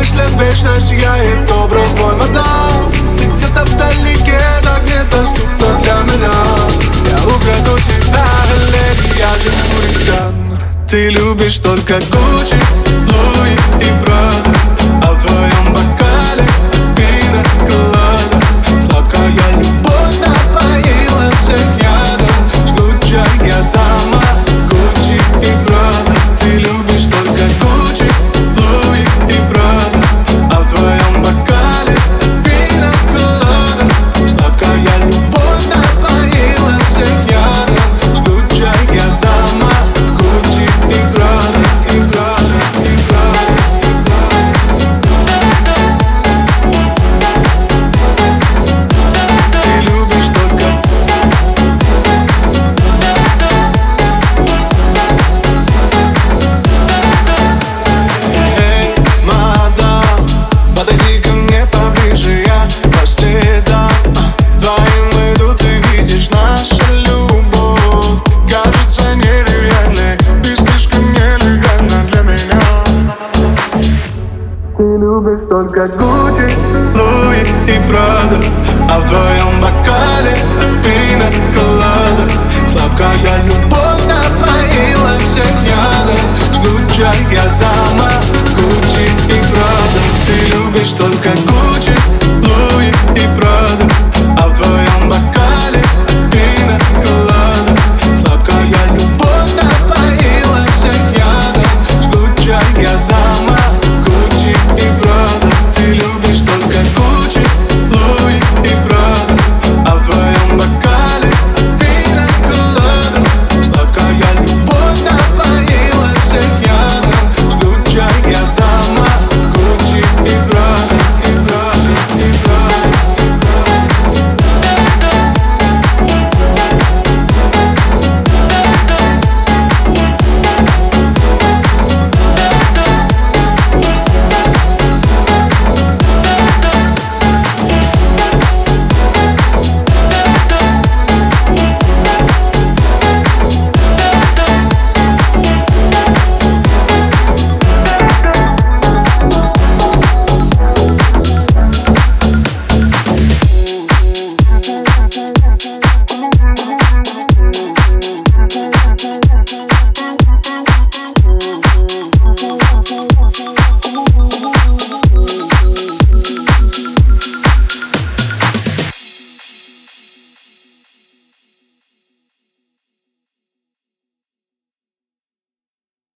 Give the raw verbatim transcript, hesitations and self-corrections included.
мыслях вечно сияет образ твой, мадам. Ты где-то вдалеке, так недоступна для меня. Я украду тебя, леди, я же хулиган. Ты любишь только Гуччи, Луи и Прада, а в твоем бокале пина колада. Сладкая любовь напоила всех ядом. Жгучая дама, Гуччи и Прада. Ты любишь только Гуччи, Луи и Прада, а в твоем бокале пина колада. Сладкая любовь напоила всех ядом. Жгучая дама, Гуччи и Прада, и Прада, и Прада. Ты любишь только Эй, мадам, подойди ко мне поближе, я по следам. Твоим иду, ты видишь нашу любовь. Кажется нереальной, ты слишком нелегальна для меня. Ты любишь только Гуччи, Луи и Прада, а в твоем бокале